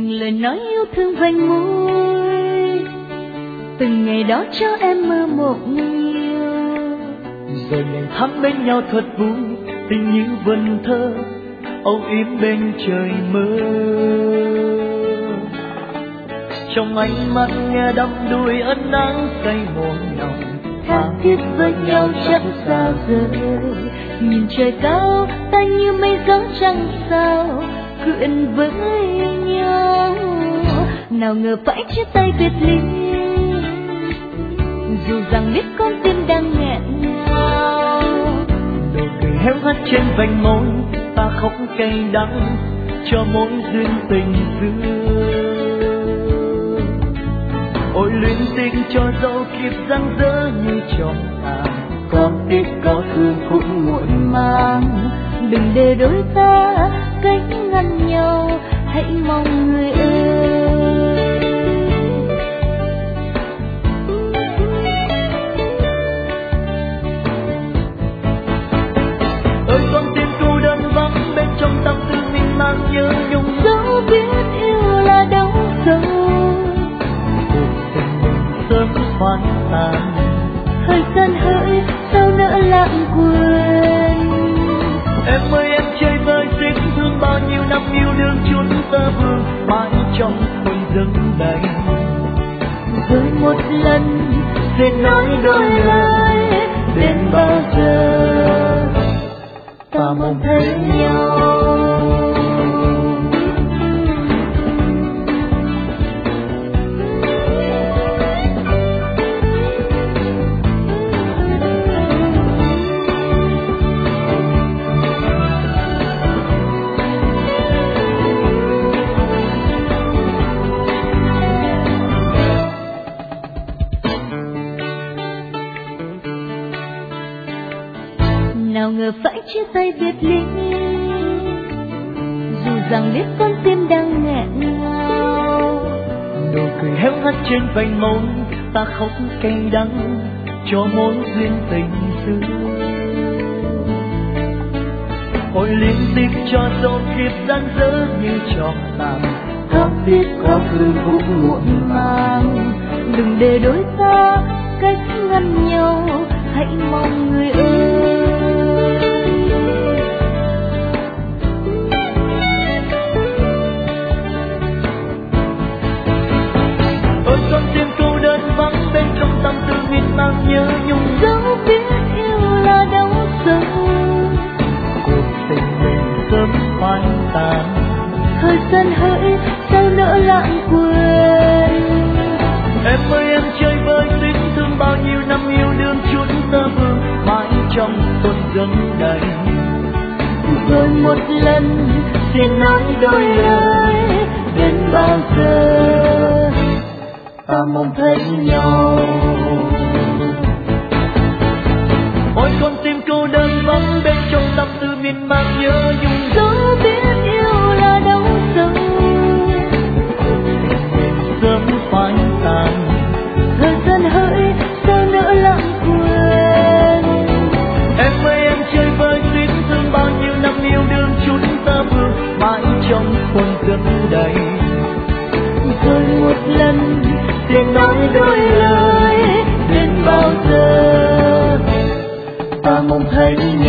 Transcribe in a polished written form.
từng lời nói yêu thương vành môi, từng ngày đó cho em mơ một nhiều. Rồi ngày tháng bên nhau thật vui, tình như vần thơ âu yếm bên trời mơ. Trong ánh mắt nghe đắm đuối ân áng say một lòng, tha thiết với nhau chẳng sao rời. Nhìn trời cao ta như mây gió trăng sao, quyện với nhau. Nào ngờ phải chia tay biệt ly, dù rằng biết con tim đang nghẹn ngào. nụ cười héo hắt trên vành môi, ta khóc cay đắng cho mỗi duyên tình xưa. Ôi luyến tiếc cho dẫu kiếp giăng dở như tròn tàn, có tiếc có thương cũng muộn màng. Đừng để đôi ta cách ngăn nhau, hãy mong người ơi. Ơi con tim cô đơn vắng, bên trong tâm tư mình mang nhớ nhung. Dẫu biết yêu là đau sâu, sớm phai tàn, thời gian hỡi sao nỡ lãng quên. em ơi em chơi vơi xinh thương bao nhiêu năm yêu đương chúng ta vương mãi trong hồn dâng đầy. Rồi một lần xin nói đôi lời, đến bao giờ ta mong thấy nhau. Nào ngờ phải chia tay biệt ly, dù rằng biết con tim đang nghẹn ngào. Nụ cười héo hắt trên vành môi, ta khóc cay đắng cho mỗi duyên tình xưa. Ôi luyến tiếc cho dẫu kiếp giăng dở như tròn tàn, có tiếc có thương cũng muộn màng. Đừng để đôi ta cách ngăn nhau, hãy mong người ơi. Ôi con tim cô đơn vắng, bên trong tâm tư miên man nhớ nhung. Dẫu biết yêu là đau sâu, cuộc tình mình sớm phai tàn, thời gian hỡi sao nỡ lãng quên. em ơi em chơi vơi xinh thương bao nhiêu năm yêu đương chúng ta vương mãi trong tuần dâng đầy. Rồi một lần xin nói đôi lời, đến bao giờ ta mong thấy nhau. Ôi con tim cô đơn vắng, bên trong tâm tư miên man nhớ nhung. dẫu biết yêu là đau sâu, Sớm phai tàn, thời gian hỡi sao nỡ lãng quên. em ơi em chơi vơi xinh thương bao nhiêu năm yêu đương chúng ta vương mãi trong hồn dâng đầy. Rồi một lần xin nói đôi lời, đến bao giờ ta mong thấy